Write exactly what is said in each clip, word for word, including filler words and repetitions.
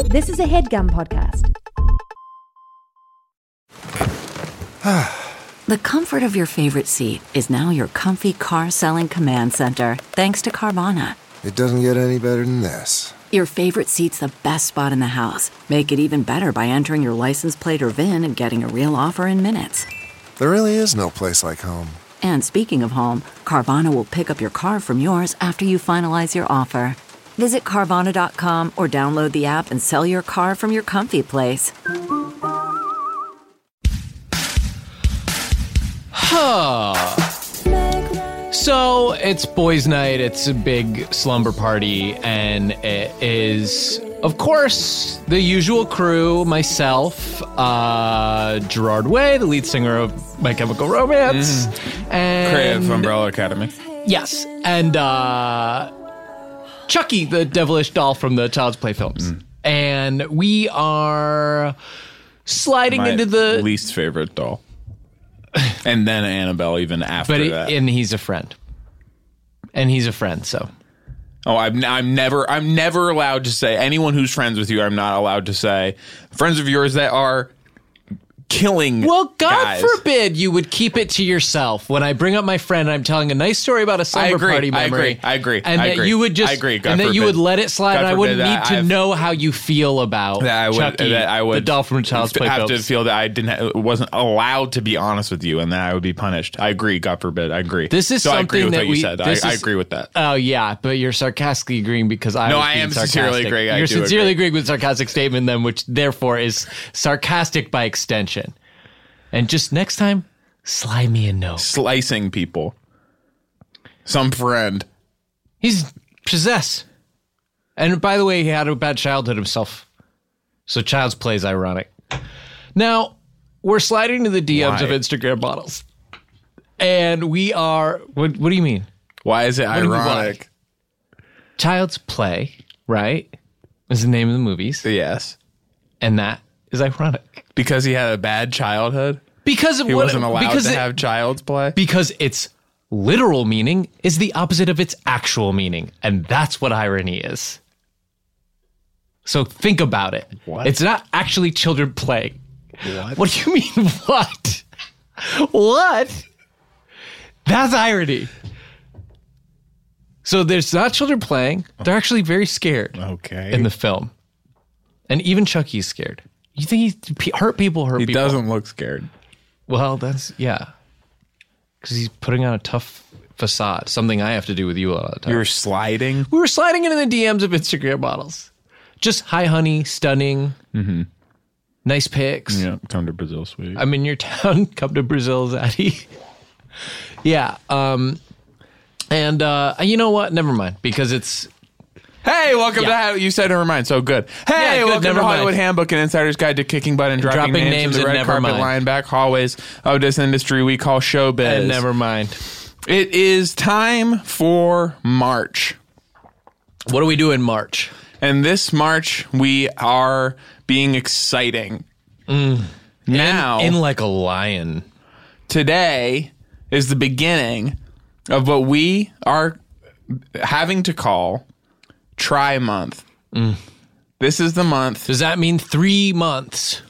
This is a HeadGum podcast. The comfort of your favorite seat is now your comfy car selling command center, thanks to Carvana. It doesn't get any better than this. Your favorite seat's the best spot in the house. Make it even better by entering your license plate or V I N and getting a real offer in minutes. There really is no place like home. And speaking of home, Carvana will pick up your car from yours after you finalize your offer. Visit Carvana dot com or download the app and sell your car from your comfy place. Huh. So it's boys' night, it's a big slumber party, and it is, of course, the usual crew, myself, uh, Gerard Way, the lead singer of My Chemical Romance, mm. and Creative Umbrella Academy. Yes, and uh, Chucky, the devilish doll from the Child's Play films. Mm. And we are sliding My into the least favorite doll. And then Annabelle even after but he, that. and he's a friend. And he's a friend, so. Oh, I'm I'm never I'm never allowed to say anyone who's friends with you. I'm not allowed to say friends of yours that are killing. Well, God guys. forbid you would keep it to yourself. When I bring up my friend, and I'm telling a nice story about a slumber agree, party memory. I agree. I agree. And I that agree. you would just I agree. God and that forbid. you would let it slide. God And I wouldn't forbid need that to I've- know how you feel about that I would Chucky, that I would the doll from Child's Play have films. to feel that I didn't wasn't allowed to be honest with you, and that I would be punished. I agree. God forbid. I agree. This is so I agree something with that what you we- said. I, this I is- agree with that. Oh yeah, but you're sarcastically agreeing because I No, was I being am sincerely sarcastic. agreeing. I You're do sincerely agree. agreeing with sarcastic statement, then, which therefore is sarcastic by extension. And just next time, slide me a note. Slicing people. Some friend. He's possessed. And by the way, he had a bad childhood himself. So Child's Play is ironic. Now, we're sliding to the D Ms Why? of Instagram models. And we are... What, what do you mean? Why is it What do you mean, why? ironic? Child's Play, right, is the name of the movies. Yes. And that is ironic. Because he had a bad childhood? Because of He what, wasn't allowed because to it, have child's play? Because its literal meaning is the opposite of its actual meaning. And that's what irony is. So think about it. What? It's not actually children playing. What? What do you mean, what? What? That's irony. So there's not children playing. They're actually very scared Okay. in the film. And even Chucky's scared. You think he hurt people, hurt He people. doesn't look scared. Well, that's, yeah. Because he's putting on a tough facade. Something I have to do with you a lot of the time. You were sliding? We were sliding into the D Ms of Instagram models. Just, hi, honey, stunning. Mm-hmm. Nice pics. Yeah, come to Brazil, sweetie. I'm in your town. Come to Brazil, Zaddy. Yeah. Um, and uh, you know what? Never mind. Because it's... Hey, welcome Yeah. to How You Said Never Mind. So good. Hey, Yeah, good, welcome never to Hollywood mind. Handbook, an insider's guide to kicking butt and dropping, Dropping names, names in the and red never carpet mind. lying back hallways of this industry we call showbiz. And never mind. It is time for March. What do we do in March? And this March, we are being exciting. Mm. Now, In like a lion. today is the beginning of what we are having to call Try Month. Mm. This is the month. Does that mean three months?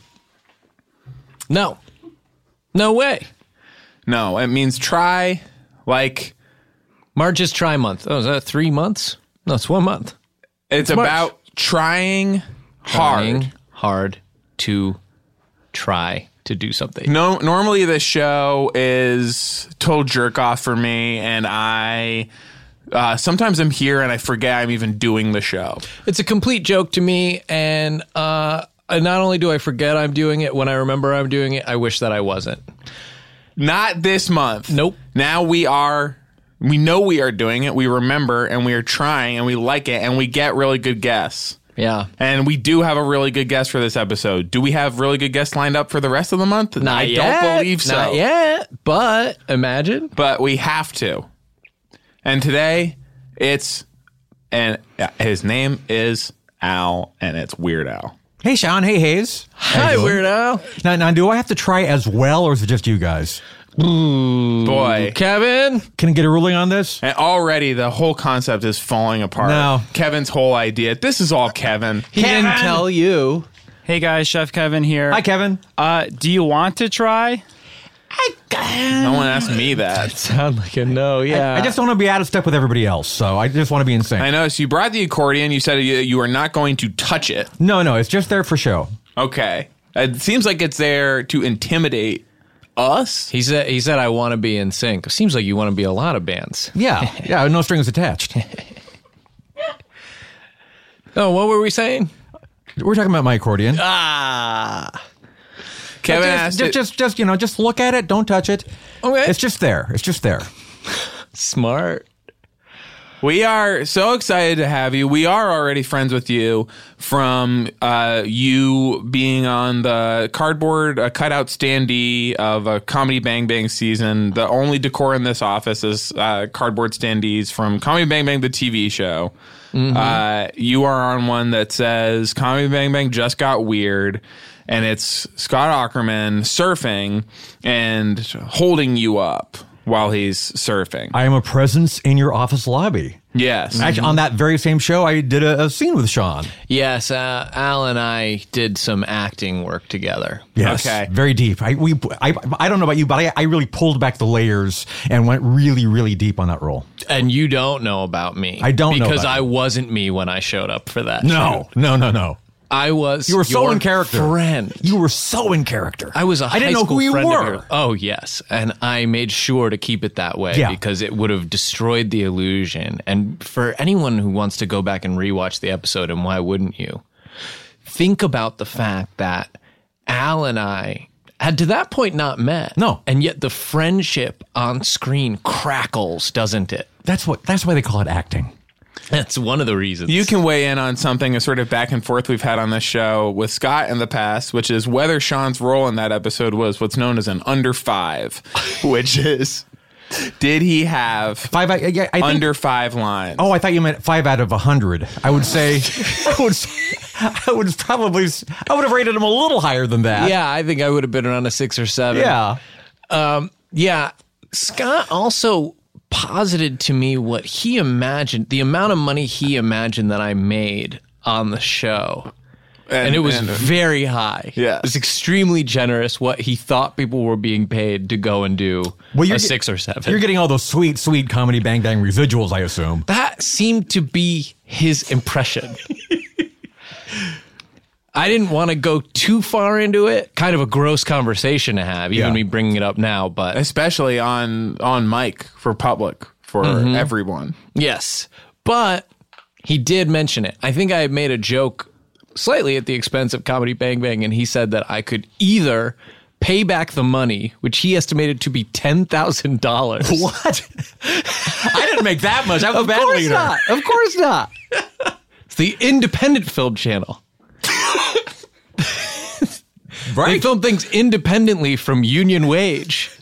No. No way. No, it means try like March is try month. Oh, is that three months? No, it's one month. it's March. about trying hard. Trying hard to try to do something. No, normally this show is total jerk off for me, and I uh, sometimes I'm here and I forget I'm even doing the show. It's a complete joke to me, and uh, not only do I forget I'm doing it, when I remember I'm doing it, I wish that I wasn't. Not this month. Nope. Now we are. We know we are doing it. We remember, and we are trying, and we like it, and we get really good guests. Yeah. And we do have a really good guest for this episode. Do we have really good guests lined up for the rest of the month? Not I yet. don't believe so. Not yet. But imagine. But we have to. And today, it's, and his name is Al, and it's Weird Al. Hey, Sean. Hey, Hayes. Hi, Weird Al. Now, now, do I have to try as well, or is it just you guys? Ooh, Boy. Kevin? Can I get a ruling on this? And already the whole concept is falling apart. No. Kevin's whole idea. This is all Kevin. He Kevin! didn't tell you. Hey guys, Chef Kevin here. Hi, Kevin. Uh, do you want to try? No one asked me that. Sound like a no, yeah. I just don't want to be out of step with everybody else, so I just want to be in sync. I noticed you brought the accordion. You said you, you are not going to touch it. No, no, it's just there for show. Okay. It seems like it's there to intimidate us. He said, he said, I want to be in sync. Seems like you want to be a lot of bands. Yeah, yeah, no strings attached. Oh, what were we saying? We're talking about my accordion. Ah. Kevin just, asked just, it- just, just, you know, just look at it. Don't touch it. Okay. It's just there. It's just there. Smart. We are so excited to have you. We are already friends with you from uh, you being on the cardboard uh, cutout standee of a Comedy Bang Bang season. The only decor in this office is uh, cardboard standees from Comedy Bang Bang, the T V show. Mm-hmm. Uh, you are on one that says Comedy Bang Bang just got weird. And it's Scott Aukerman surfing and holding you up while he's surfing. I am a presence in your office lobby. Yes. Actually, on that very same show, I did a, a scene with Sean. Yes, uh, Al and I did some acting work together. Yes, Okay. very deep. I we I, I don't know about you, but I, I really pulled back the layers and went really, really deep on that role. And you don't know about me. I don't know Because about I you. wasn't me when I showed up for that. No, shoot. no, no, no. I was You were so your in character. friend. You were so in character. I was a I didn't high know school who you friend of were. yours. Oh, yes. And I made sure to keep it that way Yeah. because it would have destroyed the illusion. And for anyone who wants to go back and rewatch the episode, and why wouldn't you? Think about the fact that Al and I had to that point not met. No. And yet the friendship on screen crackles, doesn't it? That's what. That's why they call it acting. That's one of the reasons. You can weigh in on something, a sort of back and forth we've had on this show with Scott in the past, which is whether Sean's role in that episode was what's known as an under five, which is, did he have Five. I, I, I think, under five lines? Oh, I thought you meant five out of a hundred. I would say. I would. I would probably. I would have rated him a little higher than that. Yeah, I think I would have been around a six or seven. Yeah. Um, yeah. Scott also posited to me what he imagined, the amount of money he imagined that I made on the show. And, and it was and- very high. Yeah. It was extremely generous what he thought people were being paid to go and do Well, you're a get- six or seven. You're getting all those sweet, sweet comedy bang bang residuals, I assume. That seemed to be his impression. I didn't want to go too far into it. Kind of a gross conversation to have, even Yeah. me bringing it up now. But Especially on on mic for public, for Mm-hmm. everyone. yes, but he did mention it. I think I made a joke slightly at the expense of Comedy Bang Bang, and he said that I could either pay back the money, which he estimated to be ten thousand dollars. What? I didn't make that much. I was a Of band course leader. not. Of course not. It's the independent film channel. They Right? film things independently from union wage.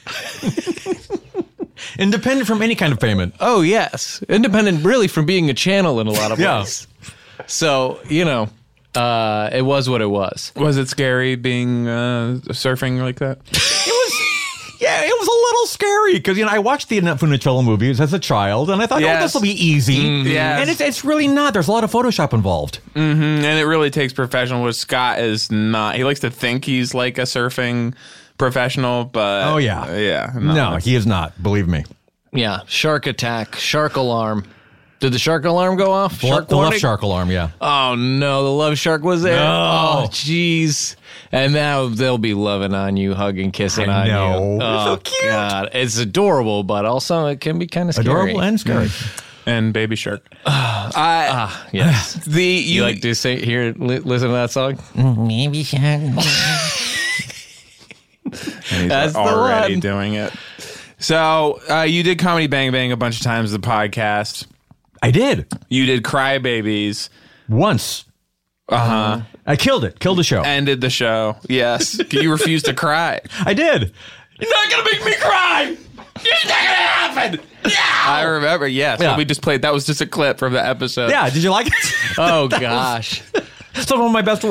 Independent from any kind of payment. Oh, yes. Independent really from being a channel in a lot of Yeah. ways. So, you know, uh, it was what it was. Was it scary being uh, surfing like that? It was, yeah, it was a little scary because, you know, I watched the Annette Funicello movies as a child and I thought, Yes. oh, this will be easy. Yes. And it's, it's really not. There's a lot of Photoshop involved. And it really takes professional, which Scott is not. He likes to think he's like a surfing professional, but Oh, yeah. uh, yeah, No, he is not. Believe me. Yeah. Shark attack, shark alarm. Did the shark alarm go off? The, Shark the left warning? shark alarm, yeah. Oh, no. The love shark was there. No. Oh, jeez. And now they'll be loving on you, hugging, kissing I on know. you. They're Oh, so cute. God. It's adorable, but also it can be kind of scary. Adorable and scary. and Baby Shark. Ah, yes. The you, You like to say, hear, li- listen to that song? Maybe He's That's the already one. doing it. So uh, you did Comedy Bang Bang a bunch of times, the podcast. I did. You did Cry Babies. Once. Uh huh. I killed it. Killed the show. Ended the show. Yes. You refused to cry. I did. You're not gonna make me cry. It's not gonna happen. I remember. Yes. Yeah. We just played. That was just a clip from the episode. Yeah, did you like it? Oh, gosh. Some of my best work.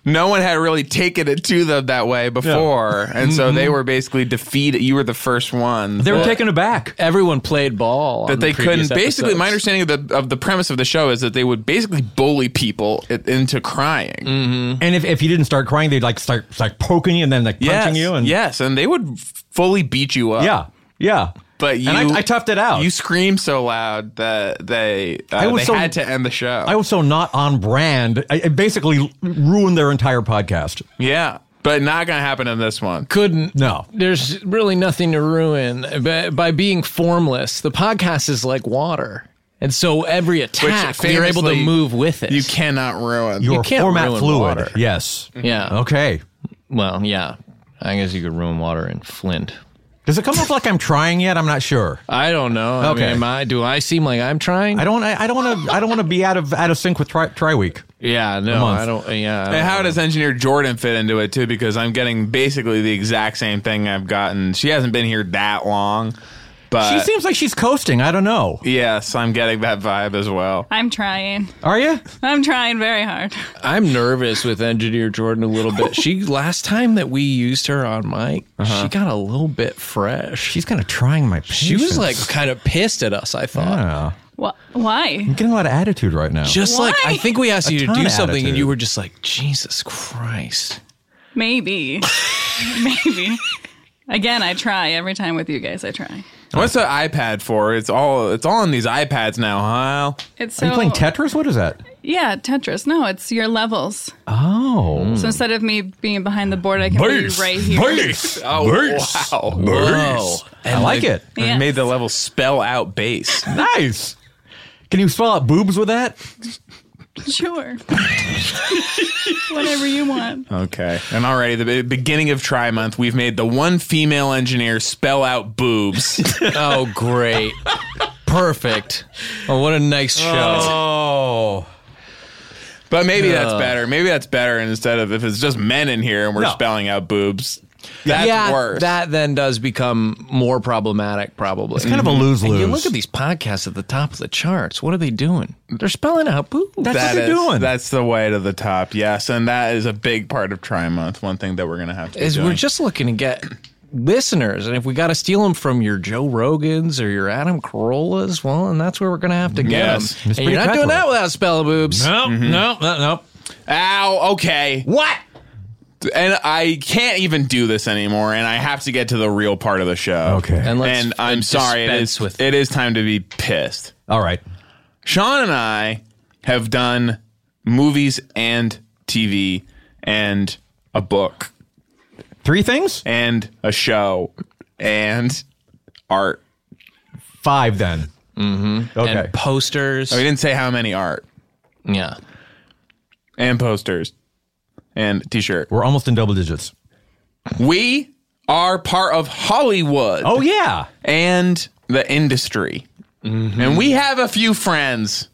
no one had really taken it to them that way before, yeah. and so they were basically defeated. You were the first one. They were taken aback. Everyone played ball. That they the couldn't. Basically, episodes. my understanding of the of the premise of the show is that they would basically bully people into crying. Mm-hmm. And if, if you didn't start crying, they'd like start like poking you and then like punching yes, you. And yes, and they would fully beat you up. Yeah, yeah. But you, and I, I toughed it out. You screamed so loud that they uh, I was they so, had to end the show. I was so not on brand. I, I basically ruined their entire podcast. Yeah, but not going to happen in this one. Couldn't. No. There's really nothing to ruin. By, by being formless, the podcast is like water. And so every attack, Which, you're able to move with it. You cannot ruin. Your you can't format ruin fluid. Water. Yes. Yeah. Okay. Well, yeah. I guess you could ruin water in Flint. Does it come off like I'm trying yet? I'm not sure. I don't know. I Okay. mean, am I? Do I seem like I'm trying? I don't. I, I don't want to. I don't want to be out of out of sync with Tri, tri Week. Yeah. No. month. I don't. Yeah. I don't And how know. does engineer Jordan fit into it too? Because I'm getting basically the exact same thing I've gotten. She hasn't been here that long, but She seems like she's coasting. I don't know. yes, I'm getting that vibe as well. I'm trying. Are you? I'm trying very hard. I'm nervous with engineer Jordan a little bit. She last time that we used her on mic, she got a little bit fresh. She's kind of trying my patience. She was like kind of pissed at us. I thought. Yeah. Wh- why? I'm getting a lot of attitude right now. Just Why? like I think we asked A you to ton do of something, and attitude. you were just like, Jesus Christ. Maybe. Maybe. Again, I try every time with you guys. I try. What's the iPad for? It's all it's all on these iPads now, huh? It's Are so you playing Tetris? What is that? yeah, Tetris. No, it's your levels. Oh. So instead of me being behind the board, I can be right here. Oh wow! Whoa. I like it. It Yes. made the level spell out bass. Nice. Can you spell out boobs with that? Sure. Whatever you want. Okay. And already, the be- beginning of Tri Month, we've made the one female engineer spell out boobs. Oh, great. Perfect. Oh, what a nice show. Oh. But maybe that's better. Maybe that's better instead of if it's just men in here and we're No. spelling out boobs. That's yeah, worse. that then does become more problematic, probably. It's kind of a lose-lose. And you look at these podcasts at the top of the charts. What are they doing? They're spelling out boobs. That's That what they're is- doing. That's the way to the top, yes. And that is a big part of Tri Month. One thing that we're going to have to Is do. we're just looking to get listeners, and if we got to steal them from your Joe Rogans or your Adam Carollas, well, and that's where we're going to have to get Yes. them. It's And you're pretty not doing cutthroat. that without spelling boobs. No, no, no, no. Ow, okay. What? And I can't even do this anymore, and I have to get to the real part of the show. Okay. And let's And I'm sorry, it dispense is, with it is time to be pissed. All right. Sean and I have done movies and T V and a book Three things? and a show and art. Five then. Mm-hmm. Okay. And posters. Oh, we didn't say how many art Yeah. and posters and t-shirt. We're almost in double digits. We are part of Hollywood. Oh, yeah. And the industry. And we have a few friends.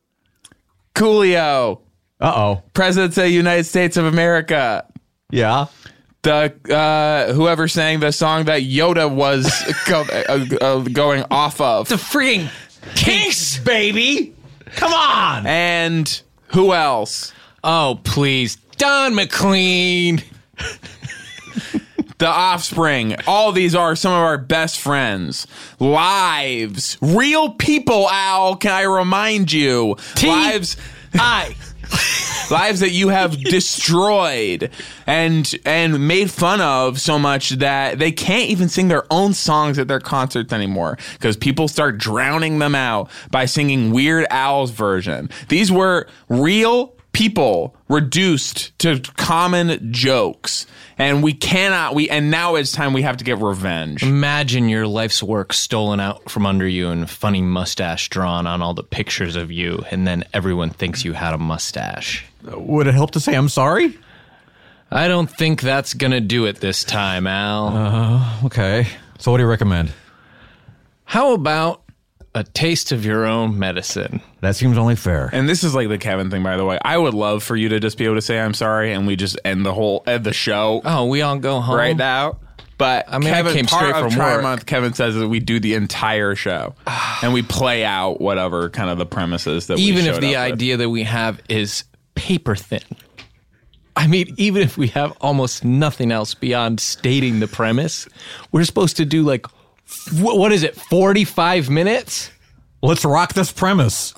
Coolio, Uh-oh. President of the United States of America. Yeah. The uh, whoever sang the song that Yoda was go, uh, uh, going off of. The freaking Kinks, baby. Come on. And who else? Oh, please. Don McLean. The Offspring. All these are some of our best friends. Lives. Real people, Al, can I remind you? Lives. I. Lives that you have destroyed and and made fun of so much that they can't even sing their own songs at their concerts anymore because people start drowning them out by singing Weird Al's version. These were real people reduced to common jokes, and we cannot we and now it's time we have to get revenge. Imagine your life's work stolen out from under you and a funny mustache drawn on all the pictures of you, and then everyone thinks you had a mustache. Would it help to say I'm sorry? I don't think that's going to do it this time, Al. Okay. So what do you recommend? How about a taste of your own medicine? That seems only fair. And this is like the Kevin thing, by the way. I would love for you to just be able to say I'm sorry, and we just end the whole end the show Oh, we all go home? right now. But I mean, I Kevin, came part straight of from Tri work. Month, Kevin says that we do the entire show, and we play out whatever kind of the premises that we Even showed if the up with. idea that we have is paper thin. I mean, even if we have almost nothing else beyond stating the premise, we're supposed to do like, f- what is it, forty-five minutes? Let's rock this premise.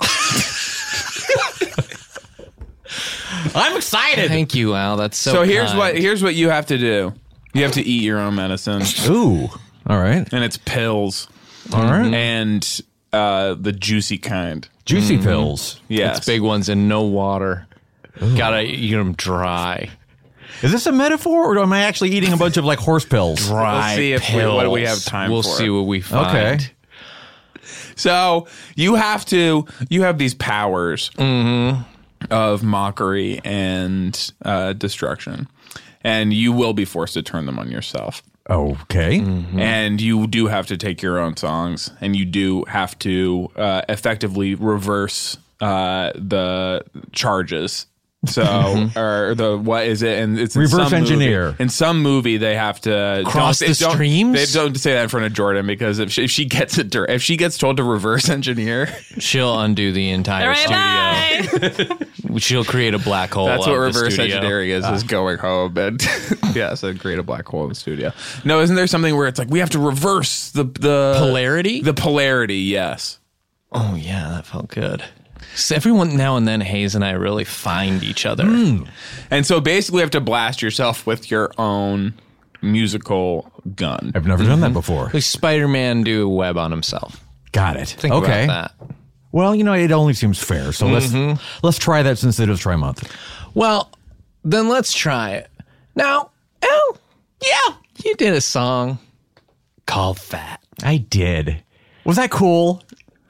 I'm excited. Thank you, Al. That's so So here's kind. what here's what you have to do. You have to eat your own medicine, Ooh. All right. and it's pills, All right. and uh, the juicy kind. Juicy pills. Yes, It's big ones and no water. Gotta eat them dry. Is this a metaphor, or am I actually eating a bunch of like horse pills? Dry We'll see if we, pills. what we have time We'll for. see what we find. Okay. So you have to, you have these powers of mockery and uh, destruction, and you will be forced to turn them on yourself. Okay. And you do have to take your own songs, and you do have to uh, effectively reverse uh, the charges. So, or the what is it? And it's in Reverse some engineer. Movie. In some movie, they have to Cross don't, the don't, streams? They don't say that in front of Jordan, because if she, if she gets it, if she gets told to reverse engineer, She'll undo the entire All right, studio. bye. She'll create a black hole. that's what of the reverse studio. engineering is: is going home and yeah, so create a black hole in the studio. No, isn't there something where it's like we have to reverse the the Polarity? The polarity, yes. Oh yeah, that felt good. So everyone now and then, Hayes and I really find each other. And so basically, you have to blast yourself with your own musical gun. I've never done that before. Like Spider-Man do a web on himself. Got it. Think okay. about that. Well, you know, it only seems fair. So let's let's try that since it is Try Month. Well, then let's try it. Now, Al, yeah, you did a song called Fat. I did. Was that cool?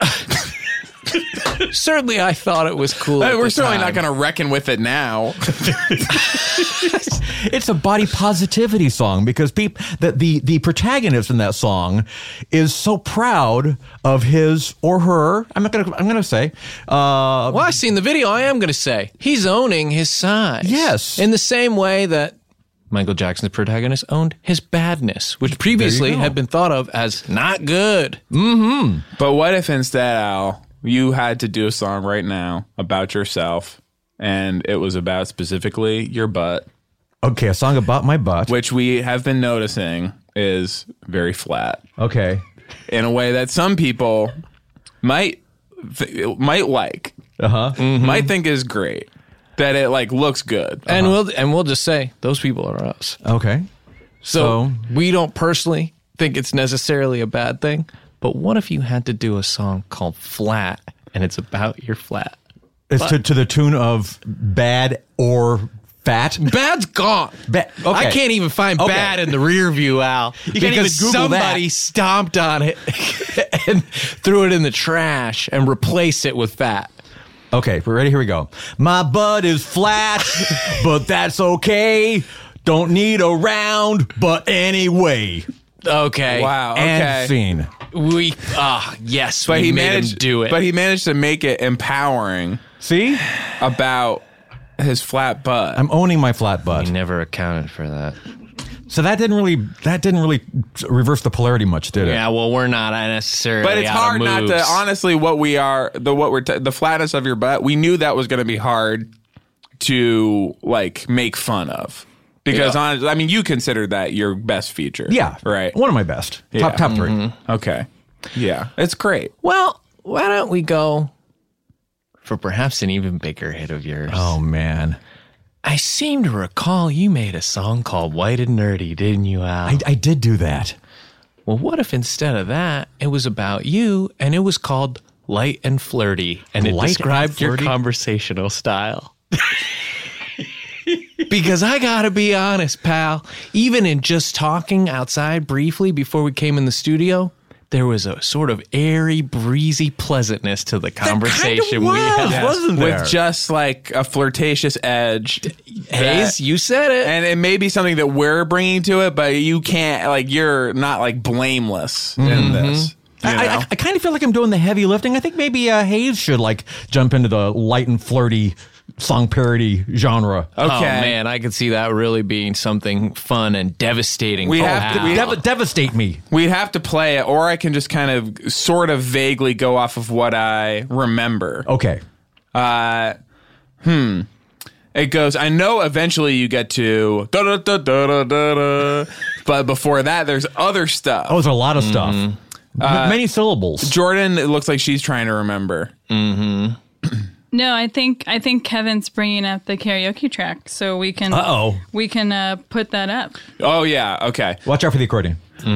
Certainly, I thought it was cool. at We're the certainly time. not going to reckon with it now. It's a body positivity song because peop, the, the the protagonist in that song is so proud of his or her. I'm not gonna. I'm gonna say. Uh, Well, I've seen the video. I am going to say he's owning his size. Yes. In the same way that Michael Jackson's protagonist owned his badness, which previously go. had been thought of as not good. But what if instead, Al, you had to do a song right now about yourself, and it was about specifically your butt, okay, a song about my butt. which we have been noticing is very flat Okay. in a way that some people might th- might like, Uh huh. might think is great, that it like looks good. And we'll and we'll just say those people are us. Okay. So, So- we don't personally think it's necessarily a bad thing. But what if you had to do a song called Flat and it's about your flat? It's to, to the tune of bad or fat. Bad's gone. Ba- okay. I can't even find Okay. bad in the rear view, Al. You can't even because Google somebody that. stomped on it and threw it in the trash and replaced it with fat. Okay, we're ready. Here we go. My butt is flat, but that's okay. Don't need a round, but anyway. Okay. Wow. And Okay. scene. We ah yes, But we he made managed him do it. But he managed to make it empowering See? about his flat butt. I'm owning my flat butt. we never accounted for that. So that didn't really that didn't really reverse the polarity much, did it? Yeah, well, we're not necessarily. But it's out of hard not to moves. honestly what we are the what we're t- the flatness of your butt. We knew that was going to be hard to like make fun of because Yeah. honestly, I mean, you consider that your best feature. Yeah. right. One of my best. Yeah. Top top three. Okay, yeah, it's great. Well, why don't we go for perhaps an even bigger hit of yours? Oh man. I seem to recall you made a song called White and Nerdy, didn't you, Al? I, I did do that. Well, what if instead of that, it was about you and it was called Light and Flirty and it Light and described your flirty? conversational style? Because I gotta be honest, pal, even in just talking outside briefly before we came in the studio, there was a sort of airy, breezy pleasantness to the conversation was, we had. wasn't there? With just like a flirtatious edge. Hayes, that- you said it. and it may be something that we're bringing to it, but you can't like you're not like blameless in this. You I, I, know? I kind of feel like I'm doing the heavy lifting. I think maybe uh, Hayes should like jump into the light and flirty song parody genre. Okay. Oh man, I could see that really being something fun and devastating. We for have to- Al. we- Dev- devastate me. We'd have to play it, or I can just kind of sort of vaguely go off of what I remember. Okay. Uh, hmm. It goes, I know eventually you get to da da da da da da da, but before that, there's other stuff. Oh, there's a lot of stuff. M- Uh, many syllables. Jordan, it looks like she's trying to remember. No, I think I think Kevin's bringing up the karaoke track, so we can Uh-oh. we can uh, put that up. Oh, yeah. Okay. Watch out for the accordion.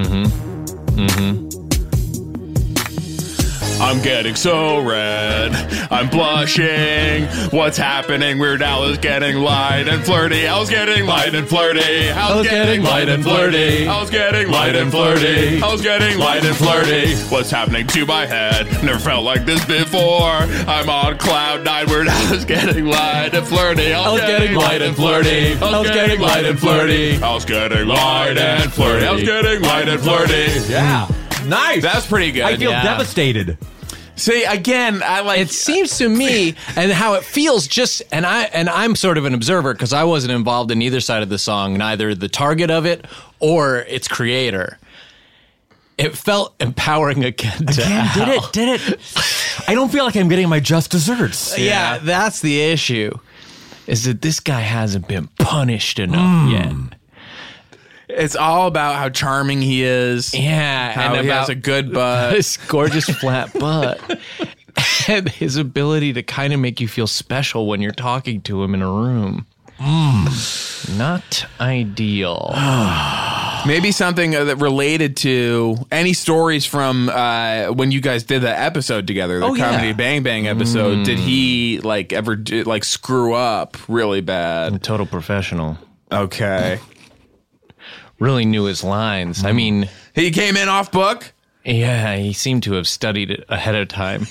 I'm getting so red. I'm blushing. What's happening? Weird Al is getting light and flirty. Al's getting light and flirty. Al's getting light and flirty. Al's getting light and flirty. Al's getting light and flirty. What's happening to my head? Never felt like this before. I'm on cloud nine. Weird Al is getting light and flirty. Al's getting light and flirty. Al's getting light and flirty. Al's getting light and flirty. Al's getting light and flirty. Yeah. Nice. That's pretty good. I feel Yeah. devastated. See, again, I like It seems to me, and how it feels, just and I and I'm sort of an observer because I wasn't involved in either side of the song, neither the target of it or its creator. It felt empowering again. To Again, did Al. it? Did it? I don't feel like I'm getting my just desserts. Yeah, that's the issue. Is that this guy hasn't been punished enough yet? it's all about how charming he is. Yeah, How and he about has a good butt. his gorgeous flat butt, and his ability to kind of make you feel special when you're talking to him in a room. Not ideal. Maybe something uh, that related to any stories from uh, when you guys did that episode together, the Oh, yeah. Comedy Bang Bang episode. Did he like ever do, like screw up really bad? Total professional. Okay, Really knew his lines. I mean, he came in off book. yeah, he seemed to have studied it ahead of time.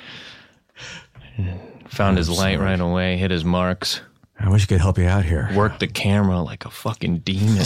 Found his light right away, hit his marks, I wish I could help you out here. worked the camera like a fucking demon.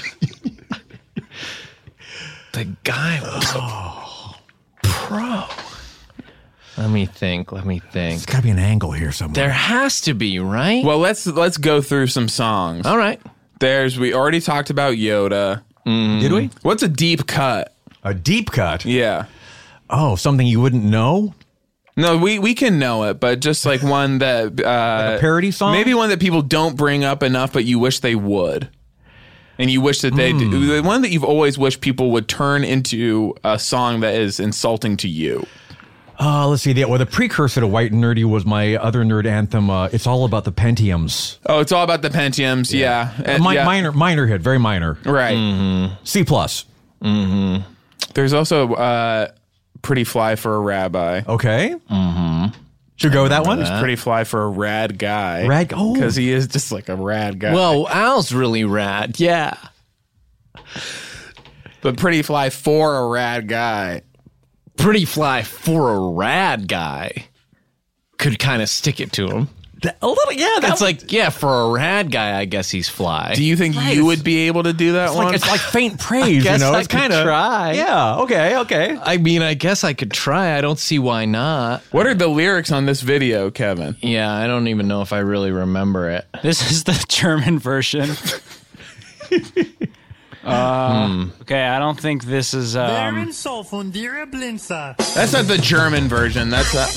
The guy was a pro. Let me think, let me think. There's got to be an angle here somewhere. There has to be, right? Well, let's let's go through some songs. All right. There's we already talked about Yoda. Did we? What's a deep cut? A deep cut? Yeah. Oh, something you wouldn't know? No, we, we can know it, but just like one that uh, A parody song? maybe one that people don't bring up enough, but you wish they would, and you wish that they do. The one that you've always wished people would turn into a song that is insulting to you. Uh, let's see. The, well, the precursor to White and Nerdy was my other nerd anthem. Uh, it's all about the Pentiums. Oh, it's all about the Pentiums. Yeah, Uh, And- mi- yeah. Minor, minor hit, very minor. Right. C plus. There's also uh, Pretty Fly for a Rabbi. Okay. Mm-hmm. Should we go with that one? Pretty Fly for a Rad Guy. Rad- oh. Because he is just like a rad guy. Well, Al's really rad. Yeah. but Pretty Fly for a Rad Guy. Pretty fly for a rad guy. Could kind of stick it to him. Th- A little, yeah. That's That's like, like, yeah, for a rad guy, I guess he's fly. Do you think you would be able to do that it's one? like, it's like faint praise, guess you know? I It's could kind of try. Yeah. Okay. Okay. I mean, I guess I could try. I don't see why not. What are the lyrics on this video, Kevin? Yeah, I don't even know if I really remember it. This is the German version. uh, Okay, I don't think this is. Um, That's not the German version. That's not.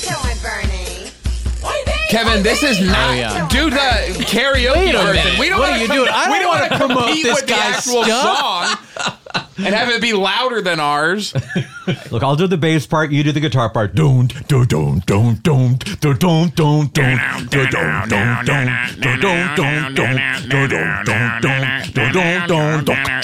Kevin, this is not. Oh, yeah. Do the karaoke Wait a version. minute. We don't What wanna are you com- doing? I we don't don't wanna want to promote compete this with the guy's actual stuff. song and have it be louder than ours. Look, I'll do the bass part. You do the guitar part. Don't, don't, don't, don't, don't, don't, don't, don't, don't, don't, don't, don't, don't, don't, don't, don't, don't, don't, don't,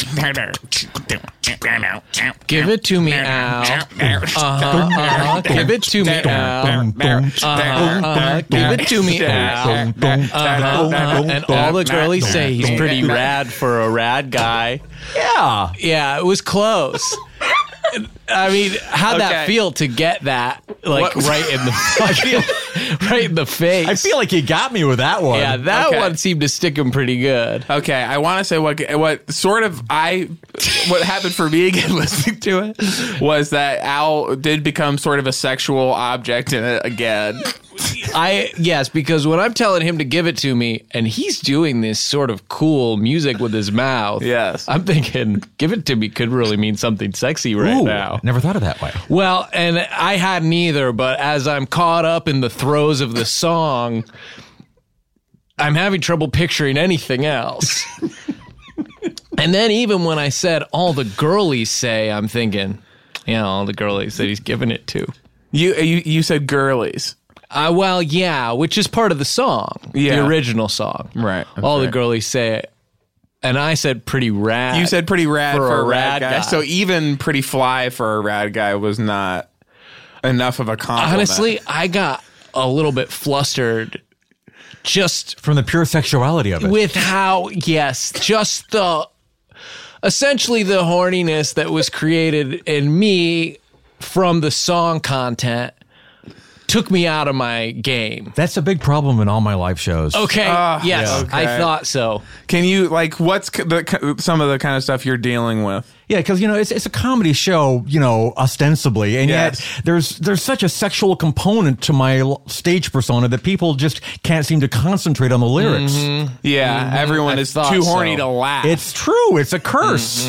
don't. Give it to me, Al. Uh-huh, uh-huh. Give it to me, Al. Uh-huh, uh-huh. Give it to me, Al. Uh-huh, uh-huh. And all the girlies say he's pretty rad for a rad guy. Yeah. Yeah, it was close. I mean, how'd Okay. that feel to get that like What- right in the fucking, right in the face? I feel like you got me with that one. yeah, that Okay. one seemed to stick him pretty good. Okay, I want to say what what sort of I what happened for me again listening to it was that Al did become sort of a sexual object in it again. I yes, because when I'm telling him to give it to me, and he's doing this sort of cool music with his mouth. Yes. I'm thinking, give it to me could really mean something sexy right Ooh, now. never thought of that way. Well, and I hadn't either, but as I'm caught up in the throes of the song, I'm having trouble picturing anything else. And then even when I said all the girlies say, I'm thinking, yeah, all the girlies that he's giving it to. You you, you said girlies. Uh, well, yeah, which is part of the song, Yeah. the original song. Right. All okay. the girlies say it. And I said pretty rad. You said pretty rad for for, a a rad, rad guy. guy. So even pretty fly for a rad guy was not enough of a compliment. Honestly, I got a little bit flustered just From the pure sexuality of it. with how, yes, just the, essentially the horniness that was created in me from the song content took me out of my game. That's a big problem in all my live shows. Okay, Ah, yes, yeah. I Okay. thought so. Can you, like, what's c- the, some of the kind of stuff you're dealing with? Yeah, because you know it's it's a comedy show, you know, ostensibly, and Yes. yet there's there's such a sexual component to my l- stage persona that people just can't seem to concentrate on the lyrics. Yeah, everyone I is thought too horny so. to laugh. It's true. It's a curse.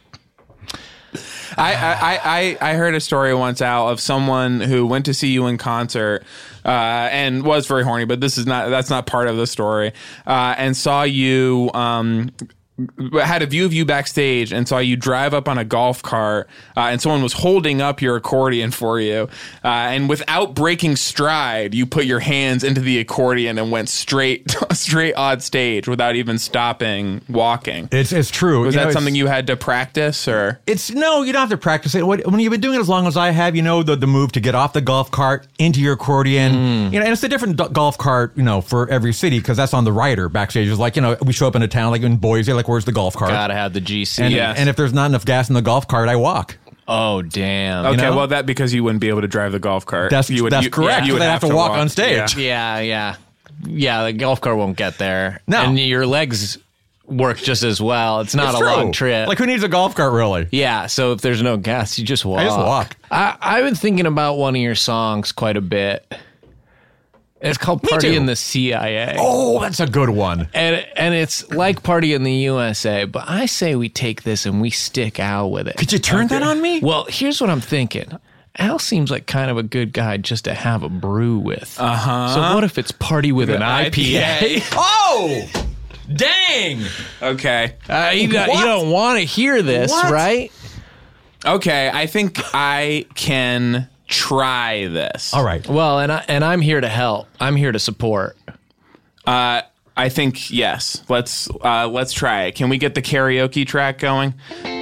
I, I, I, I heard a story once, Al, of someone who went to see you in concert uh, and was very horny, but this is not that's not part of the story. Uh, and saw you um, had a view of you backstage and saw you drive up on a golf cart, uh, and someone was holding up your accordion for you, uh, and without breaking stride, you put your hands into the accordion and went straight straight on stage without even stopping walking. It's it's true. Was You that know, something it's- you had to practice, or? It's no, you don't have to practice it. When when you've been doing it as long as I have, you know the, the move to get off the golf cart into your accordion. You know, and it's a different d- golf cart, you know, for every city because that's on the rider backstage. It's like, you know, we show up in a town like in Boise, like where's the golf cart? Gotta have the G C. and, Yes. and if there's not enough gas in the golf cart, I walk. Oh, damn. Okay, know? well, that because you wouldn't be able to drive the golf cart. That's- you that's correct. You would They'd have to walk on stage. Yeah. Yeah, yeah. Yeah, the golf cart won't get there. No. And your legs work just as well. It's not It's a true. long trip. Like who needs a golf cart really? yeah, so if there's no gas, you just walk. I just walk. I, I've been thinking about one of your songs quite a bit. It's called Party too. in the C I A. Oh, that's a good one. And, and it's like Party in the U S A, but I say we take this and we stick Al with it. Could you turn that on me? Well, here's what I'm thinking. Al seems like kind of a good guy just to have a brew with. Uh-huh. So what if it's Party with an I P A? Oh, dang! Okay. Uh, you, don't- you What? don't want to hear this, What? right? Okay, I think I can try this. All right. Well, and I and I'm here to help. I'm here to support. Uh, I think yes. Let's uh, let's try it. Can we get the karaoke track going?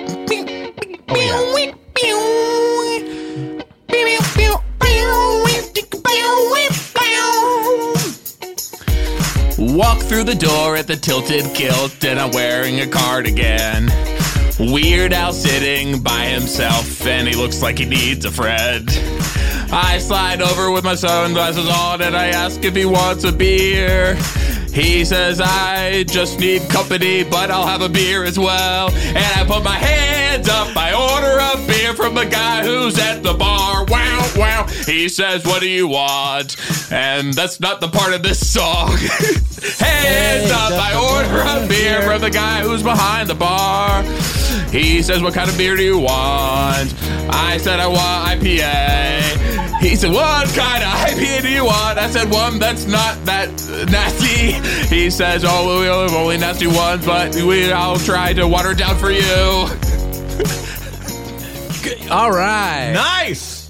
Walk through the door at the Tilted Kilt and I'm wearing a cardigan. Weird Al sitting by himself and he looks like he needs a friend. I slide over with my sunglasses on and I ask if he wants a beer. He says I just need company, but I'll have a beer as well. And I put my hands up, I order a beer from the guy who's at the bar. Wow, wow. He says, what do you want? And that's not the part of this song. Hands up, I order a beer from the guy who's behind the bar. He says, what kind of beer do you want? I said, I want I P A. He said, what kind of I P A do you want? I said, one that's not that nasty. He says, oh, we have only nasty ones, but we, I'll try to water it down for you. All right. Nice.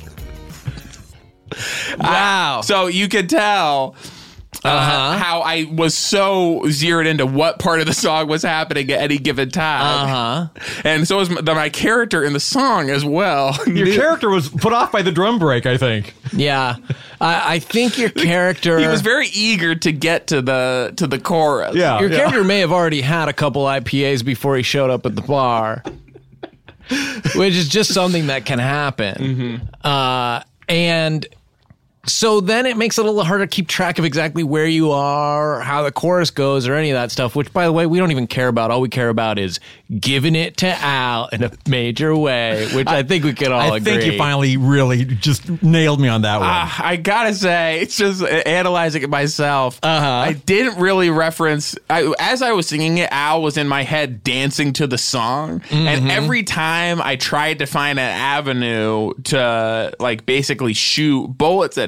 Wow. So you could tell uh, Uh-huh. how I was so zeroed into what part of the song was happening at any given time. Uh-huh. And so was my, my character in the song as well. Your character was put off by the drum break, I think. Yeah. I, I think your character... He was very eager to get to the to the chorus. Yeah. Your character may have already had a couple I P As before he showed up at the bar, which is just something that can happen. Mm-hmm. Uh, and so then it makes it a little harder to keep track of exactly where you are, how the chorus goes, or any of that stuff, which, by the way, we don't even care about. All we care about is giving it to Al in a major way, which I, I think we can all I agree. think you finally really just nailed me on that one. Uh, I gotta say, it's just analyzing it myself. Uh-huh. I didn't really reference. I, as I was singing it, Al was in my head dancing to the song, Mm-hmm. and every time I tried to find an avenue to like basically shoot bullets at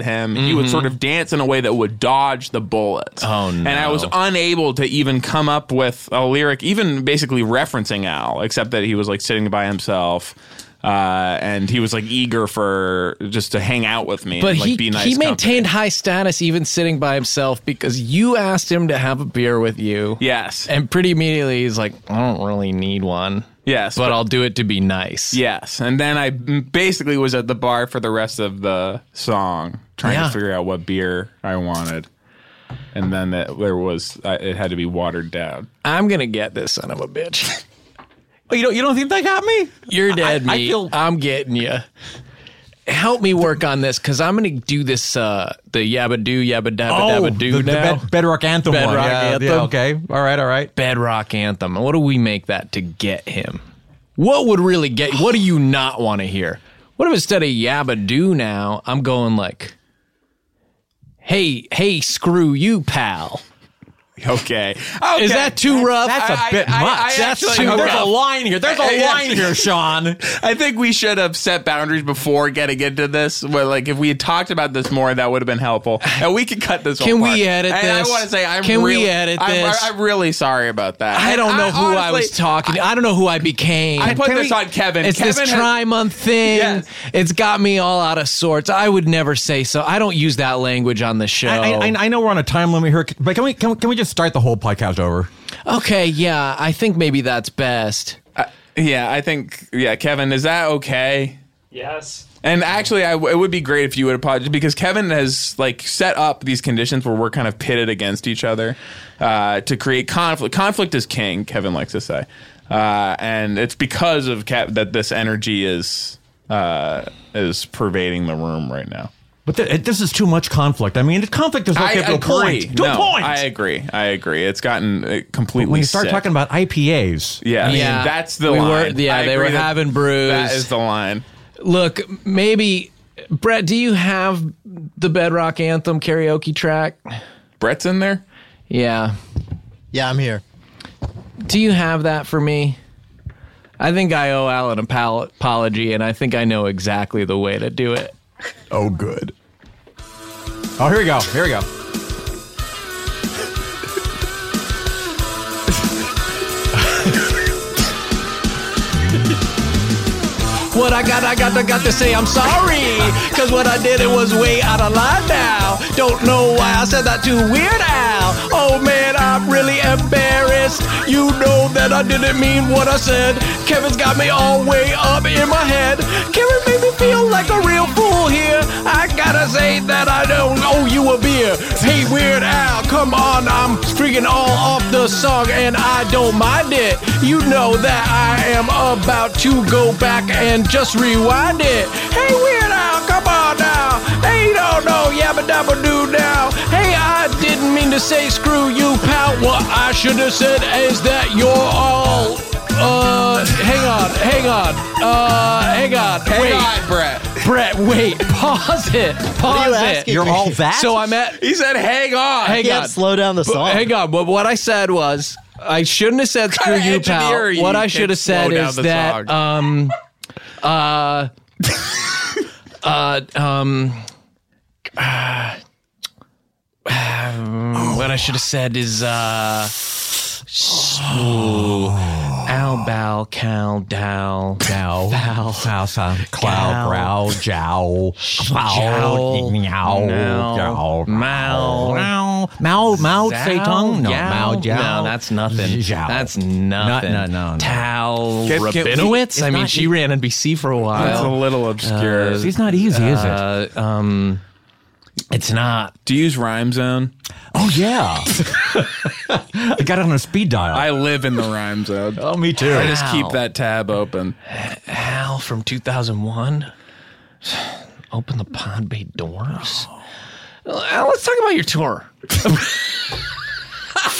him, mm-hmm. he would sort of dance in a way that would dodge the bullets. Oh, no. And I was unable to even come up with a lyric, even basically referencing Al, except that he was like sitting by himself. Uh, and he was like eager for just to hang out with me but and like he, be nice. he maintained company. high status even sitting by himself because you asked him to have a beer with you. Yes. And pretty immediately he's like, I don't really need one. Yes. But, but I'll do it to be nice. Yes. And then I basically was at the bar for the rest of the song trying yeah. to figure out what beer I wanted. And then it, there was, it had to be watered down. I'm going to get this son of a bitch. Oh, you don't, you don't think they got me? You're dead, I, I meat. feel... I'm getting you. Help me work on this because I'm going to do this, uh, the yabba do, yabba dabba oh, dabba do the, the now. bed, Bedrock Anthem Bedrock one. Yeah, Anthem. yeah, okay. All right, all right. Bedrock Anthem. What do we make that to get him? What would really get What do you not want to hear? What if instead of yabba do now, I'm going like, hey, hey, screw you, pal. Okay. okay. Is that too rough? That's a I, bit I, much. I, I That's actually, too okay. There's a line here. There's a line here, Sean. I think we should have set boundaries before getting into this. Where, like, if we had talked about this more, that would have been helpful. And we could cut this. Can whole we part. edit and this? I want to say, I'm Can really, we edit I'm, this? I'm really sorry about that. I don't know I, who honestly, I was talking to. I don't know who I became. I put Can this we- on Kevin. It's Kevin this has- tri-month thing. Yes. It's got me all out of sorts. I would never say so. I don't use that language on the show. I, I, I know we're on a time limit here, but can we can we, can we just start the whole podcast over? Okay, yeah, I think maybe that's best. Uh, yeah, I think. Yeah, Kevin, is that okay? Yes. And actually, I, it would be great if you would apologize because Kevin has like set up these conditions where we're kind of pitted against each other uh, to create conflict. Conflict is king, Kevin likes to say, uh, and it's because of Kev- that this energy is uh, is pervading the room right now. But th- this is too much conflict. I mean, conflict is okay I to a agree. point. To no, a point. I agree. I agree. It's gotten uh, completely. But when you start sick. talking about I P As, yeah, I mean, Yeah. that's the We line. were- yeah, I they agree were that having brews. That is the line. Look, maybe Brett, do you have the Bedrock Anthem karaoke track? Brett's in there. Yeah. Yeah, I'm here. Do you have that for me? I think I owe Al an apol- apology, and I think I know exactly the way to do it. oh, good. Oh, here we go. Here we go. What I got, I got, I got to say I'm sorry. Cause what I did, it was way out of line now. Don't know why I said that to Weird Al. Oh man, I'm really embarrassed. You know that I didn't mean what I said. Kevin's got me all way up in my head. Kevin made me feel like a real fool here. I gotta say that I don't owe you a beer. Hey Weird Al, come on, I'm freaking all off the song and I don't mind it. You know that I am about to go back and just rewind it. Hey Weird Al, come on now. Hey, no, no, yabba dabba do now. Hey, I didn't mean to say screw you, pal. What I should have said is that you're all. Uh, hang on, hang on, uh, hang on, Hang wait, on, Brett. Brett, wait, pause it, pause you it. asking You're me? all that? So I'm at. He said, "Hang on." Hang Can't on. slow down the But song. hang on, but what I said was I shouldn't have said screw kinda you, engineer pal. are you? What I You should can't have said slow down is the that um uh uh um uh, what I should have said is uh ooh, Al bow cow dow Dow, Val. Val, sound, cloud, Gal. growl, jowl, cloud, meow, Now. jowl, Mao. Mao, Mao, Mao Zedong, no, Yow. Mao, jowl. No, that's nothing. Zhao. That's nothing. No, no, no, no. Tal Get- get- Rabinowitz? I mean, not- she ran N B C for a while. That's a little obscure. Uh, It's not easy, is it? Uh, um, it's not. Do you use Rhyme Zone? Oh, yeah. I got it on a speed dial. I live in the Rhyme Zone. oh, me too. I just Wow. keep that tab open. Al from two thousand one. Open the pod bay doors. Al, let's talk about your tour.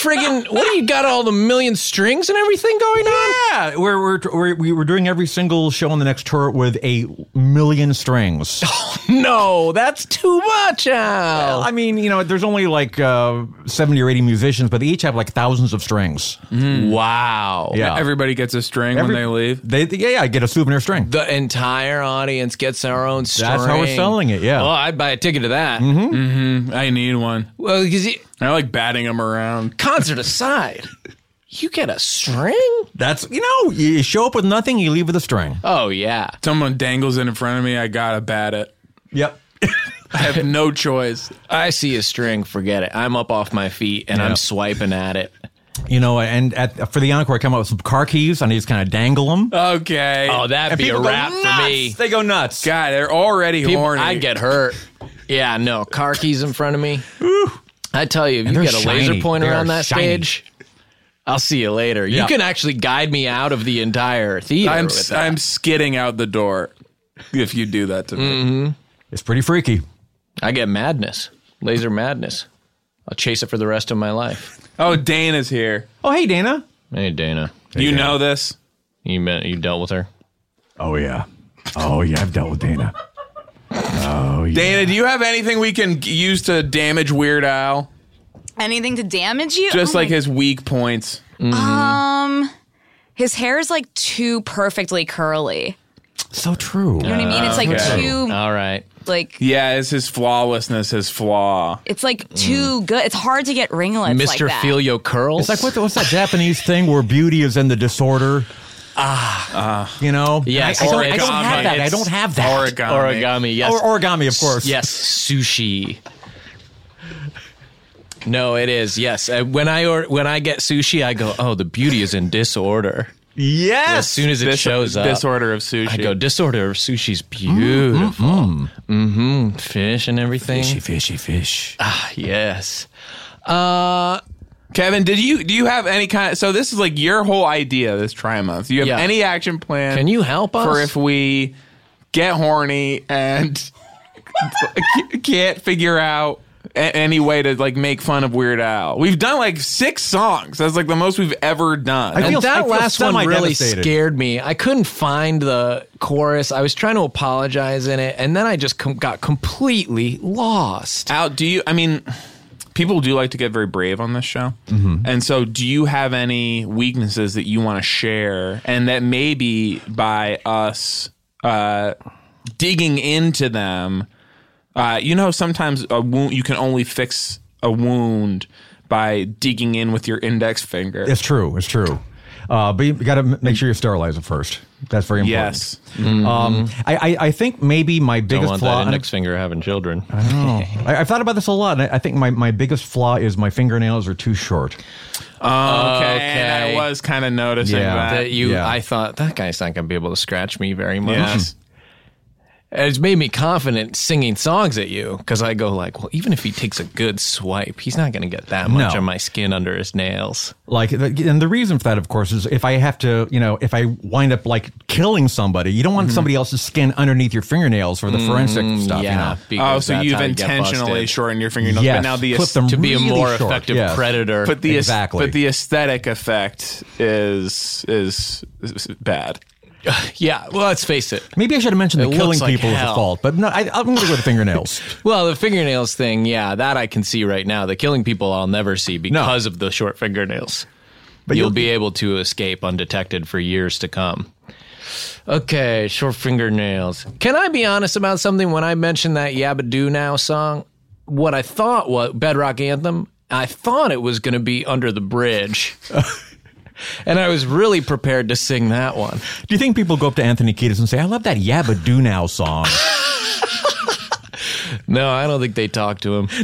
friggin', what do you got all the million strings and everything going on? Yeah, we're, we're, we're, we were doing every single show on the next tour with a million strings. No, that's too much, Al. Well, I mean, you know, there's only like uh, seventy or eighty musicians, but they each have like thousands of strings. Mm. Wow. Yeah. Everybody gets a string Every- when they leave. They, yeah, yeah, get a souvenir string. The entire audience gets their own string. That's how we're selling it, yeah. Well, I'd buy a ticket to that. Mm-hmm. I need one. Well, because I like batting them around. concert aside, you get a string? That's, you know, you show up with nothing, you leave with a string. Oh, yeah. Someone dangles it in front of me, I gotta bat it. Yep. I have no choice. I see a string, forget it. I'm up off my feet and Yeah. I'm swiping at it. You know, and at, for the encore, I come up with some car keys, and I just kind of dangle them. Okay. Oh, that'd And be a people go wrap for nuts. me. They go nuts. God, they're already People, horny. I'd get hurt. Yeah, no, car keys in front of me. I tell you, if And you they're get a laser shiny. pointer They are on that shiny. stage, I'll see you later. Yeah. You can actually guide me out of the entire theater I'm with that. I'm skidding out the door if you do that to me. Mm-hmm. It's pretty freaky. I get madness, laser madness. I'll chase it for the rest of my life. Oh, Dana's here. Oh, hey, Dana. Hey, Dana, you know this? you met, you dealt with her? Oh, yeah. Oh, yeah, I've dealt with Dana. Oh, yeah. Dana, do you have anything we can g- use to damage Weird Al? Anything to damage you? Just Oh like my- his weak points. Um, his hair is like too perfectly curly. So true. You know what I mean? It's like Okay. too All right. like Yeah, it's his flawlessness, his flaw. it's like too good. It's hard to get ringlets Mister like that. Filio Curls. It's like, what, what's that Japanese thing where beauty is in the disorder? Ah. you know? Yes, I, I, don't, I origami. don't have that. I It's don't have that. Origami. origami. Yes. Or, origami, of course. Yes, sushi. No, it is. Yes, uh, when I or when I get sushi, I go, "Oh, the beauty is in disorder." Yes. As soon as it Dis- shows up, disorder of sushi. I go, "Disorder of sushi's beautiful." Mm-hmm. Fish and everything. Fishy, fishy, fish. Ah, yes. Uh, Kevin, did you do you have any kind of, so this is like your whole idea, this tri-month. Do you have Yeah. any action plan? Can you help us? For if we get horny and can't figure out a- any way to like make fun of Weird Al? We've done like six songs. That's like the most we've ever done. I and feel- I that feel last one really semi-devastated. scared me. I couldn't find the chorus. I was trying to apologize in it, and then I just com- got completely lost. Al, do you, I mean, people do like to get very brave on this show. Mm-hmm. And so do you have any weaknesses that you want to share and that maybe by us uh, digging into them, uh, you know, sometimes a wound, you can only fix a wound by digging in with your index finger. It's true. It's true. Uh, but you got to make sure you sterilize it first. That's very important. Yes. Um, I, I, I think maybe my Don't biggest want flaw. that index finger having children. I, I've thought about this a lot, and I, I think my, my biggest flaw is my fingernails are too short. Okay. Okay. And I was kind of noticing Yeah. that. That you, Yeah. I thought that guy's not going to be able to scratch me very much. Yes. It's made me confident singing songs at you because I go like, well, even if he takes a good swipe, he's not going to get that much No. of my skin under his nails. Like, the- and the reason for that, of course, is if I have to, you know, if I wind up like killing somebody, you don't want somebody else's skin underneath your fingernails for the forensic stuff. yeah. You know? because Oh, so that's you've how you get intentionally busted. shortened your fingernails, Yes, but now the clip them to be a really more short, effective yes. predator. But the Exactly. but the aesthetic effect is is, is bad. yeah, well, let's face it. Maybe I should have mentioned It the killing looks like people as hell. the fault, but no, I, I'm going to go with the fingernails. Well, the fingernails thing, yeah, that I can see right now. The killing people I'll never see because of the short fingernails. But You'll you'll- be able to escape undetected for years to come. Okay, short fingernails. Can I be honest about something? When I mentioned that Yabba Do Now song, what I thought was Bedrock Anthem, I thought it was going to be Under the Bridge. And I was really prepared to sing that one. Do you think people go up to Anthony Kiedis and say, I love that Yabba Do Now song? No, I don't think they talk to him.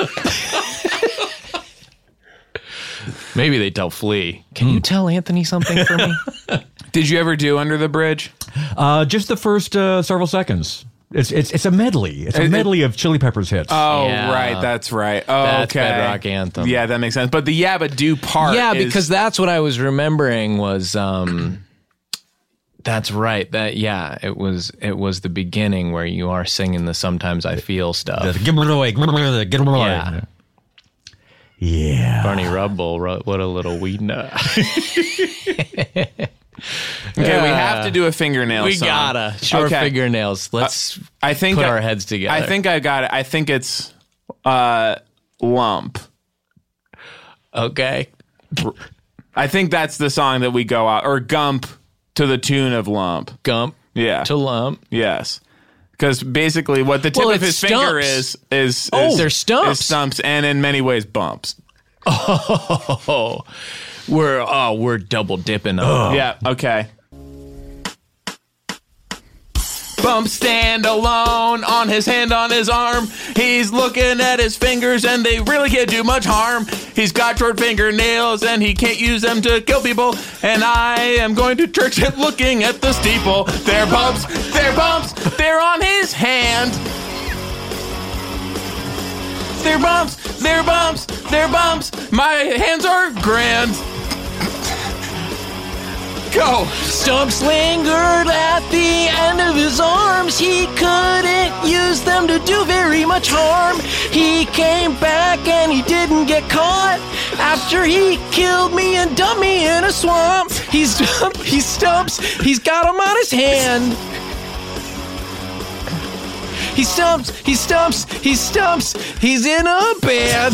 Maybe they tell Flea. Can you tell Anthony something for me? Did you ever do Under the Bridge? Uh, just the first uh, several seconds. It's it's it's a medley. It's a It- medley of Chili Peppers hits. Oh, Yeah. right. That's right. Oh, That's okay. Bedrock Anthem. Yeah, that makes sense. But the Yabba Do part Yeah, is- because that's what I was remembering was um that's right. That yeah, it was it was the beginning where you are singing the Sometimes I Feel stuff. Give it away. Give it away. Yeah. Yeah. Barney Rubble, ru- what a little weed nut. Okay, we have to do a fingernail We song. gotta. Short Okay. fingernails. Let's Uh, I think put I- our heads together. I think I got it. I think it's uh, Lump. Okay. I think that's the song that we go out, or Gump to the tune of Lump. Gump Yeah. to lump. Yes. Because basically what the tip Well, of it's his finger stumps. is is Oh, is, they're stumps. is stumps and in many ways bumps. Oh, we're oh we're double dipping. On. Yeah, okay. Bump stand alone on his hand on his arm. He's looking at his fingers and they really can't do much harm. He's got short fingernails and he can't use them to kill people. And I am going to church it looking at the steeple. They're bumps, they're bumps, they're on his hand. They're bumps, they're bumps, they're bumps. My hands are grand. Go. Stumps lingered at the end of his arms. He couldn't use them to do very much harm. He came back and he didn't get caught after he killed me and dumped me in a swamp. He's he stumps. He's got him on his hand. He stumps. He stumps. He stumps. He's in a band.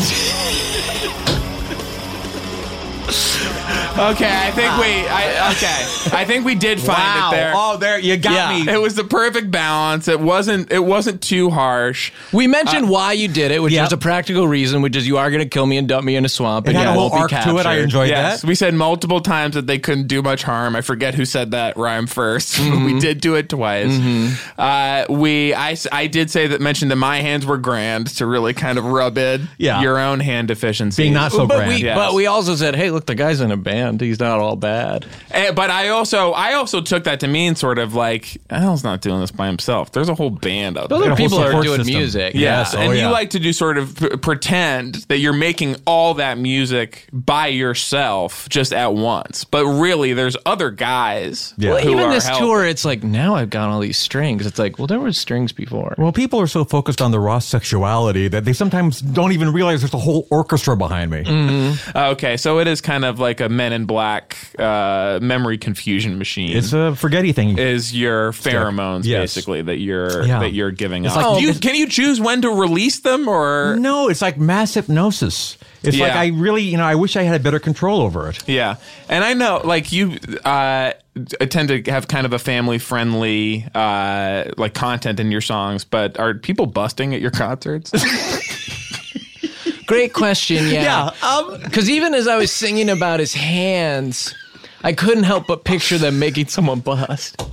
Okay, I think we. I, okay, I think we did find Wow. it there. Oh, there you got Yeah. me. It was the perfect balance. It wasn't. It wasn't too harsh. We mentioned why you did it, which Yep. was a practical reason, which is you are going to kill me and dump me in a swamp. It and had you a whole won't be arc to it. I captured. enjoyed Yes, that. we said multiple times that they couldn't do much harm. I forget who said that rhyme first. But we did do it twice. Uh, we. I. s- I did say that. Mentioned that my hands were grand to really kind of rub in Yeah. your own hand deficiency. Being not so But grand. we, Yes. but we also said, hey, look, the guy's in a band. He's not all bad. Eh, but I also. I also took that to mean sort of like Al's not doing this by himself. There's a whole band out there. Other a whole people are support doing system. music. Yeah, Yes, oh, and yeah. you like to do sort of p- pretend that you're making all that music by yourself just at once, but really there's other guys. Yeah. Well, who even are this helping. tour, it's like now I've got all these strings. It's like, well, there were strings before. Well, people are so focused on the raw sexuality that they sometimes don't even realize there's a whole orchestra behind me. Okay, so it is kind of like a Men in Black uh, memory confusion machine. It's a forgetty thing. is your pheromones Yes. basically that you're Yeah. that you're giving It's off? like- Do you, it's- can you choose when to release them or? No, it's like mass hypnosis. It's like Yeah. I really, you know, I wish I had better control over it. Yeah, and I know, like you uh, tend to have kind of a family-friendly uh, like content in your songs, but are people busting at your concerts? Great question. Yeah. um, Because even as I was singing about his hands, I couldn't help but picture them making someone bust.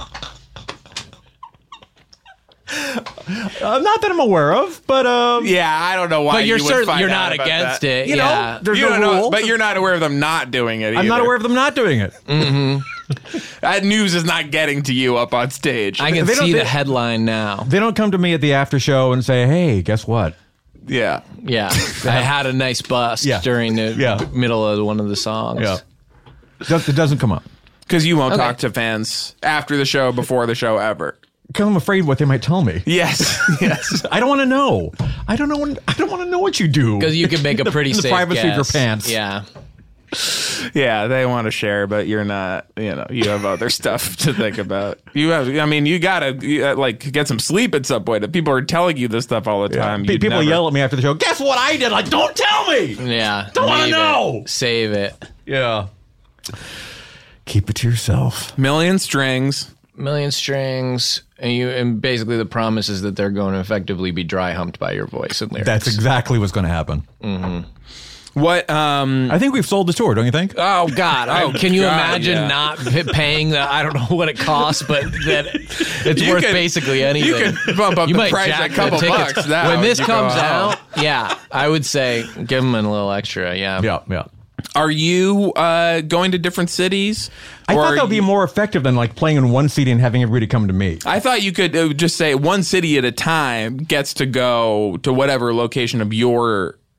Uh, not that I'm aware of, but um, yeah, I don't know why. But you're you would certain find you're out not about against that. it. you yeah. know, there's You no don't know, rule. but you're not aware of them not doing it. I'm not either. aware of them not doing it. That news is not getting to you up on stage. I can They don't- see they- the headline now. They don't come to me at the after show and say, "Hey, guess what?" yeah. Yeah. I had a nice bust Yeah. during the Yeah. middle of one of the songs. It doesn't come up Because you won't Okay. talk to fans after the show, before the show, ever. because I'm afraid what they might tell me. Yes, yes. I don't want to know. I don't know. What, I don't want to know what you do Because you can make a The- pretty in the safe privacy of your guess. pants. Yeah. Yeah, they want to share, but you're not. You know, you have other stuff to think about. You have. I mean, you gotta you, uh, like get some sleep at some point. If people are telling you this stuff all the time, Pe- you'd People never- yell at me after the show. Guess what I did? Like, don't tell me. Yeah. Don't wanna Leave it. know. Save it. Yeah. Keep it to yourself. Million strings. Million strings, and you, and basically the promise is that they're going to effectively be dry humped by your voice and lyrics. That's exactly what's going to happen. What? Um. I think we've sold the tour, don't you think? Oh God! Oh, can you God, imagine yeah. not p- paying the? I don't know what it costs, but that it's You worth could- basically anything. you could bump up You the might price jack a couple the tickets. bucks now When this if you comes go out. out, yeah, I would say give them a little extra. Yeah, Yeah, yeah. Are you uh, going to different cities? I Or thought are that would be you- more effective than like playing in one city and having everybody come to me. I thought you could uh, just say one city at a time gets to go to whatever location of your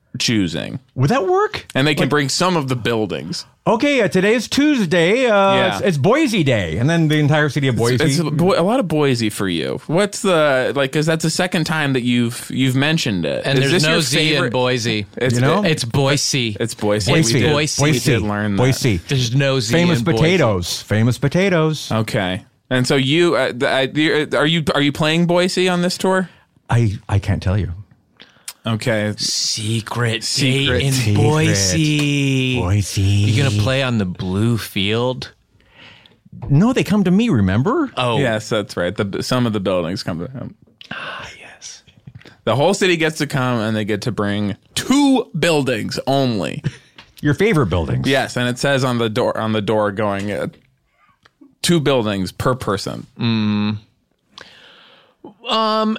choosing. Would that work? And they can like, bring some of the buildings. Okay, uh, today's Tuesday. Uh, yeah. it's, it's Boise Day, and then the entire city of Boise. It's, it's a, a lot of Boise for you. What's the like? Because that's the second time that you've you've mentioned it. And Is there's this no your Z favorite? in Boise. It's, you know, it's Boise. It's Boise. Boise. We did, Boise. We did learn that. Boise. There's no Z Famous in potatoes. Boise. Famous potatoes. Okay. And so you uh, are you are you playing Boise on this tour? I I can't tell you. Okay. Secret, Secret date in Secret. Boise. Boise. You gonna play on the blue field? No, they come to me. Remember? Oh, Yes, that's right. The some of the buildings come to him. ah, yes. The whole city gets to come, and they get to bring two buildings only. Your favorite buildings. Yes, and it says on the door on the door going uh, two buildings per person. Mm. Um.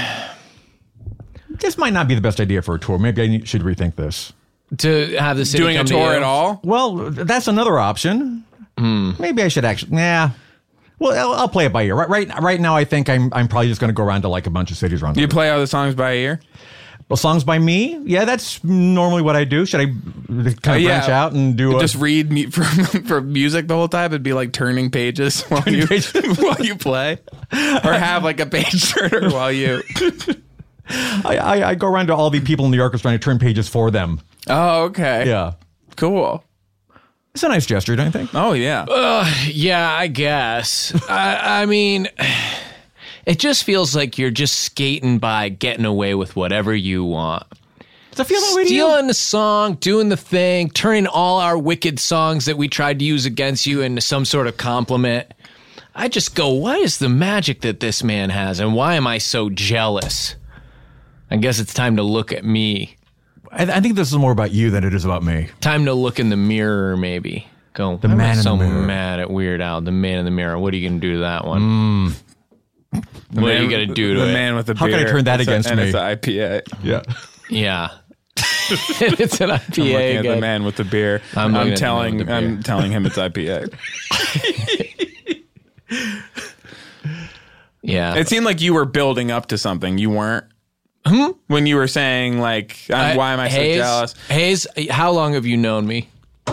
This might not be the best idea for a tour. Maybe I need- should rethink this. To have the city Doing a come to tour you? at all? Well, that's another option. Mm. Maybe I should actually. Nah. Well, I'll, I'll play it by ear. Right, right, right now, I think I'm I'm probably just going to go around to like a bunch of cities around. You the play all the songs by ear? Well, songs by me. Yeah, that's normally what I do. Should I kind of Uh, yeah. branch out and do a, Just read mu- for, for music the whole time? It'd be like turning pages while Turning you pages. while you play, or have like a page turner while you. I, I, I go around to all the people in the orchestra and I turn pages for them. Oh, okay. Yeah, Cool. it's a nice gesture, don't you think? Oh, yeah. Uh, yeah, I guess. I, I mean, it just feels like you're just skating by, getting away with whatever you want. Does it feel that way to you? Stealing the song, doing the thing, turning all our wicked songs that we tried to use against you into some sort of compliment. I just go, what is the magic that this man has, and why am I so jealous? I guess it's time to look at me. I, I think this is more about you than it is about me. Time to look in the mirror, maybe. Go, The why am man I in so the mirror. mad at Weird Al, the man in the mirror. What are you going to do to that one? The What are man- you going to do to the it? man with the How beer. can I turn that It's a- against and me? it's an I P A. Yeah. Yeah. It's an I I'm P looking A at the again. man with the beer. I'm I'm, looking at the man telling with the I'm beer. telling him it's I P A. Yeah. It seemed like you were building up to something. You weren't. When you were saying like, I- why am I so Hayes, jealous? Hayes, how long have you known me?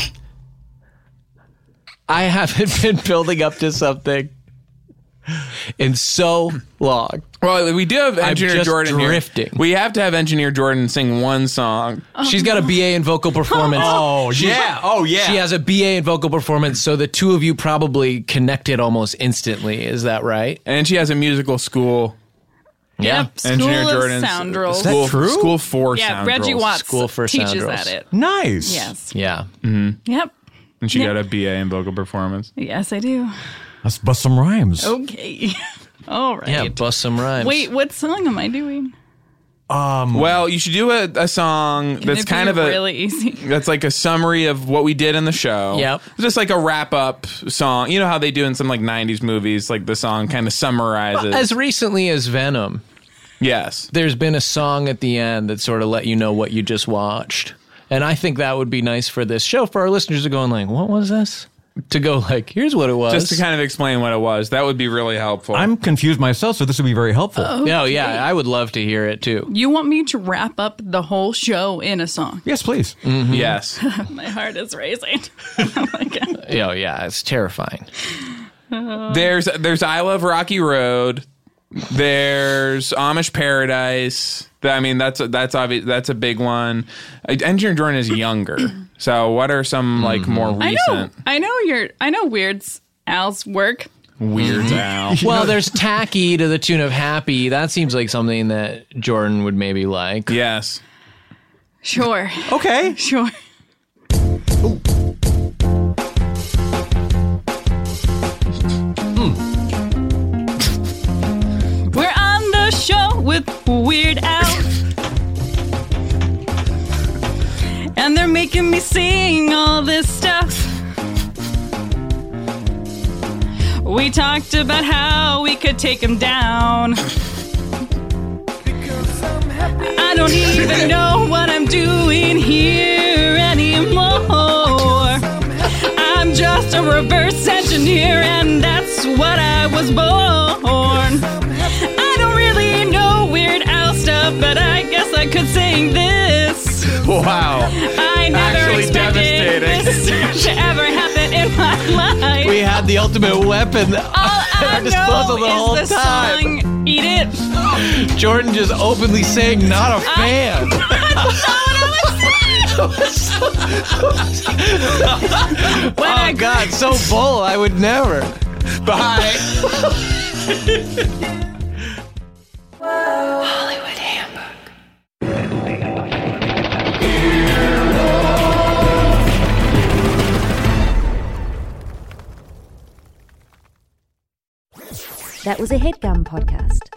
I haven't been building up to something in so long. Well, we do have I'm Engineer just Jordan drifting. here. We have to have Engineer Jordan sing one song. She's got a B A in vocal performance. Oh, She- yeah. Oh, yeah. She has a B A in vocal performance, so the two of you probably connected almost instantly. Is that right? And she has a musical school. Yep. School Engineer of Jordan's sound rolls. that school, true? School for Yeah, sound Reggie rolls. Watts School for teaches sound rolls. at it. Nice. Yes. Yeah. Yep. And she Yeah. got a B A in vocal performance. Yes, I do. Let's bust some rhymes. Okay. All right. Yeah, bust some rhymes. Wait, what song am I doing? Well, you should do a, a song Can that's it kind be of a really easy. that's like a summary of what we did in the show. Yep. Just like a wrap up song. You know how they do in some like nineties movies, like the song kind of summarizes. As recently as Venom, yes. there's been a song at the end that sort of let you know what you just watched. And I think that would be nice for this show, for our listeners to go and like, what was this? To go like, here's what it was. Just to kind of explain what it was. That would be really helpful. I'm confused myself, so this would be very helpful. No, yeah, I would love to hear it too. You want me to wrap up the whole show in a song? Yes, please. Yes. My heart is racing. Oh my God. Oh, yeah, it's terrifying. There's there's I Love Rocky Road. There's Amish Paradise. I mean, that's a, that's obvious. That's a big one. Engineer Jordan is younger. So, what are some like more I know. recent I know your. I know Weird's Al's work. Weird Al? Well, there's Tacky to the tune of Happy. That seems like something that Jordan would maybe like. Yes. Sure. Okay. Sure. We're on the show with Weird Al. And they're making me sing all this stuff. We talked about how we could take him down. I don't even know what I'm doing here anymore. I'm just a reverse engineer, and that's what I was born. I don't really know where Weird Al stuff, but I guess I could sing this. Wow. I never Actually expected devastating. this to ever happen in my life. We had the ultimate weapon All at I our disposal the know whole is the time. song Eat It. Jordan just openly saying not a fan. Oh God, so bold. I would never. Bye. Hollywood Handbook. That was a HeadGum podcast.